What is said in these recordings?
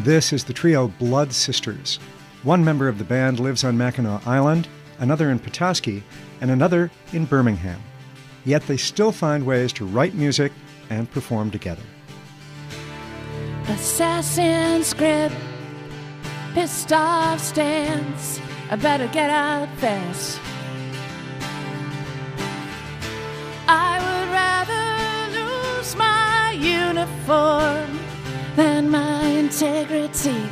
This is the trio Blood Sisters. One member of the band lives on Mackinac Island, another in Petoskey, and another in Birmingham. Yet they still find ways to write music and perform together. Assassin's Grip, pissed off stance, I better get out fast. I would rather lose my uniform than my integrity.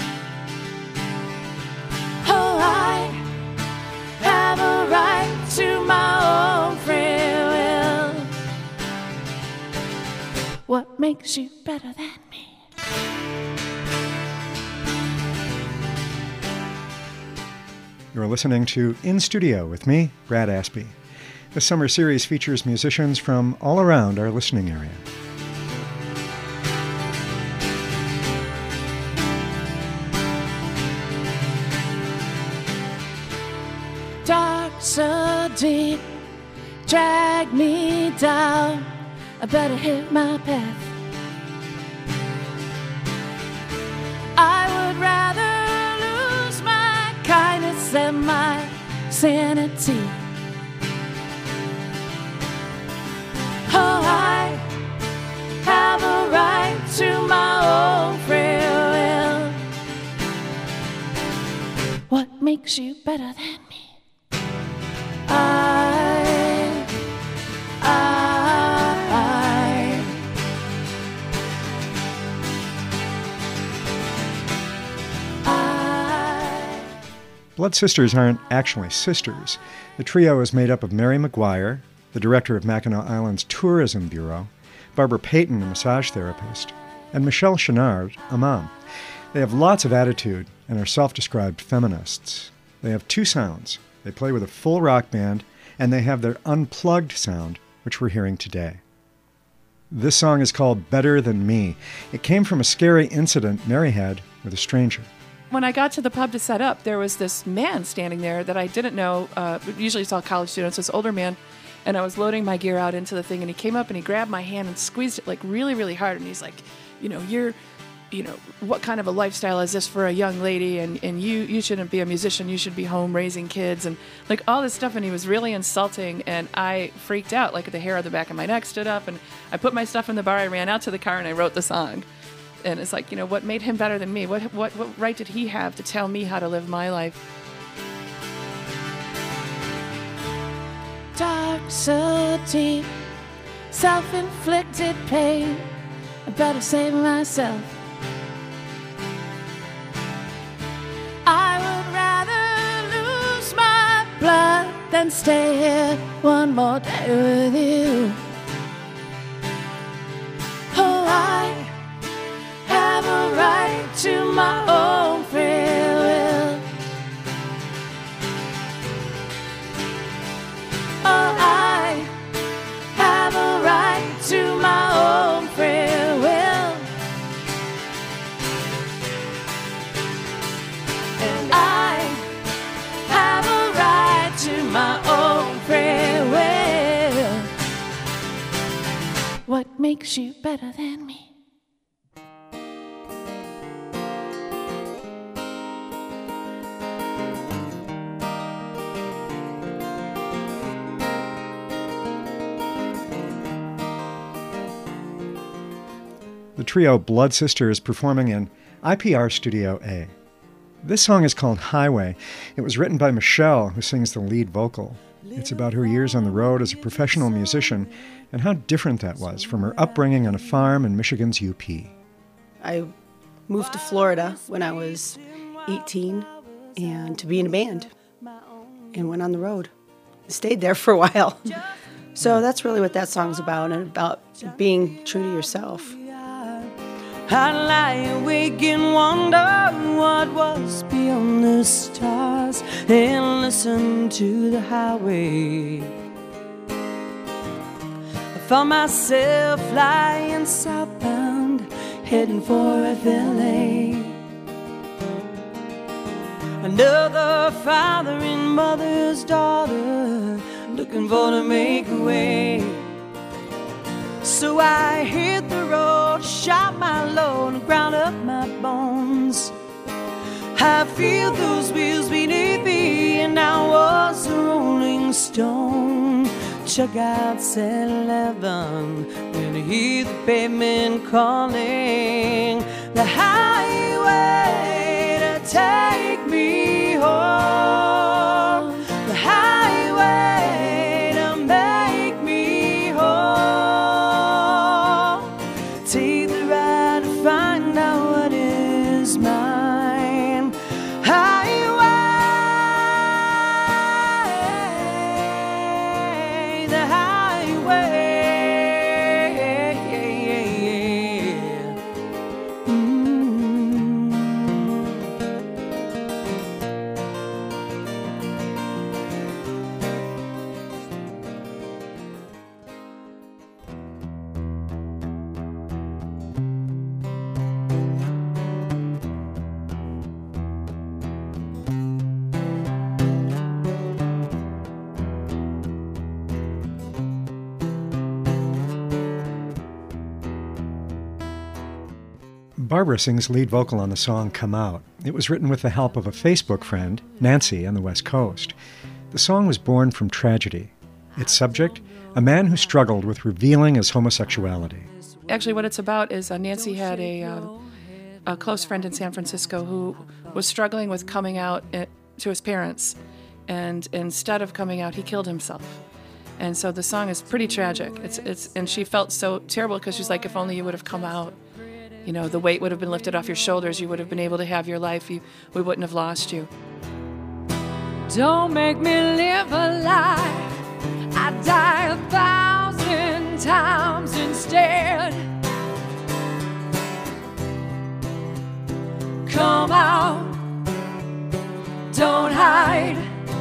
Oh, I have a right to my own free will. What makes you better than me? You're listening to In Studio with me, Brad Aspey. This summer series features musicians from all around our listening area. Dark so deep, drag me down, I better hit my path. I would rather lose my kindness than my sanity. Oh, I have a right to my own free will. What makes you better than me? Blood Sisters aren't actually sisters. The trio is made up of Mary McGuire, the director of Mackinac Island's Tourism Bureau, Barbara Payton, a massage therapist, and Michelle Chenard, a mom. They have lots of attitude and are self-described feminists. They have two sounds. They play with a full rock band, and they have their unplugged sound, which we're hearing today. This song is called Better Than Me. It came from a scary incident Mary had with a stranger. When I got to the pub to set up, there was this man standing there that I didn't know. Usually it's all college students, this older man. And I was loading my gear out into the thing, and he came up and he grabbed my hand and squeezed it like really, really hard. And he's like, what kind of a lifestyle is this for a young lady? And you shouldn't be a musician. You should be home raising kids and like all this stuff. And he was really insulting, and I freaked out. Like the hair on the back of my neck stood up, and I put my stuff in the bar. I ran out to the car and I wrote the song. And it's like, what made him better than me? What right did he have to tell me how to live my life? Dark so deep, self-inflicted pain, I better save myself. I would rather lose my blood than stay here one more day with you. Oh, I have a right to my own free will. Oh, I have a right to my own free will. And I have a right to my own free will. What makes you better than me? The trio Blood Sisters performing in IPR Studio A. This song is called Highway. It was written by Michelle, who sings the lead vocal. It's about her years on the road as a professional musician and how different that was from her upbringing on a farm in Michigan's UP. I moved to Florida when I was 18 and to be in a band and went on the road. Stayed there for a while. So that's really what that song's about, and about being true to yourself. I lie awake and wonder what was beyond the stars and listen to the highway. I found myself flying southbound, heading for FLA. Another father and mother's daughter looking for to make a way. So I hit the road, shot my load, and ground up my bones. I feel those wheels beneath me, and I was a rolling stone. Checkouts at 11 when I hear the pavement calling, the highway to take me home, the highway to make me whole. Take the ride to find out what is mine. Highway, the highway. Barbara sings lead vocal on the song Come Out. It was written with the help of a Facebook friend, Nancy, on the West Coast. The song was born from tragedy. Its subject, a man who struggled with revealing his homosexuality. Actually, what it's about is Nancy had a close friend in San Francisco who was struggling with coming out to his parents, and instead of coming out, he killed himself. And so the song is pretty tragic. And she felt so terrible because she's like, if only you would have come out, you know, the weight would have been lifted off your shoulders. You would have been able to have your life. We wouldn't have lost you. Don't make me live a lie. I die 1,000 times instead. Come out, don't hide.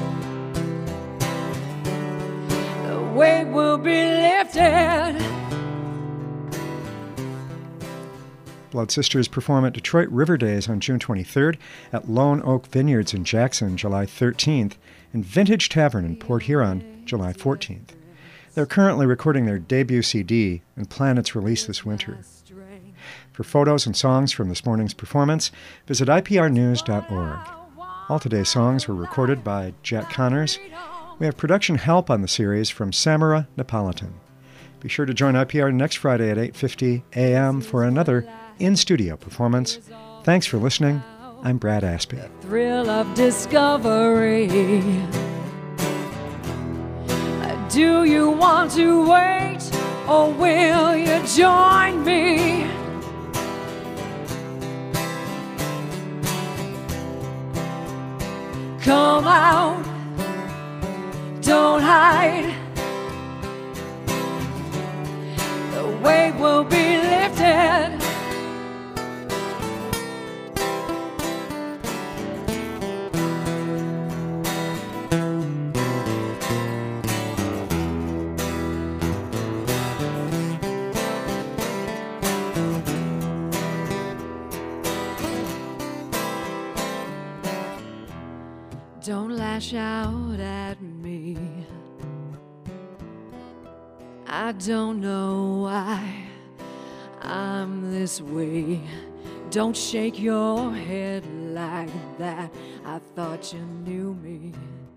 The weight will be lifted. Blood Sisters perform at Detroit River Days on June 23rd, at Lone Oak Vineyards in Jackson, July 13th, and Vintage Tavern in Port Huron, July 14th. They're currently recording their debut CD and plan its release this winter. For photos and songs from this morning's performance, visit iprnews.org. All today's songs were recorded by Jack Connors. We have production help on the series from Samara Napolitan. Be sure to join IPR next Friday at 8:50 a.m. for another in-studio performance. Thanks for listening. I'm Brad Aspie. Thrill of discovery. Do you want to wait, or will you join me? Come out, don't hide. The weight will be lifted. Don't lash out at me. I don't know why I'm this way. Don't shake your head like that. I thought you knew me.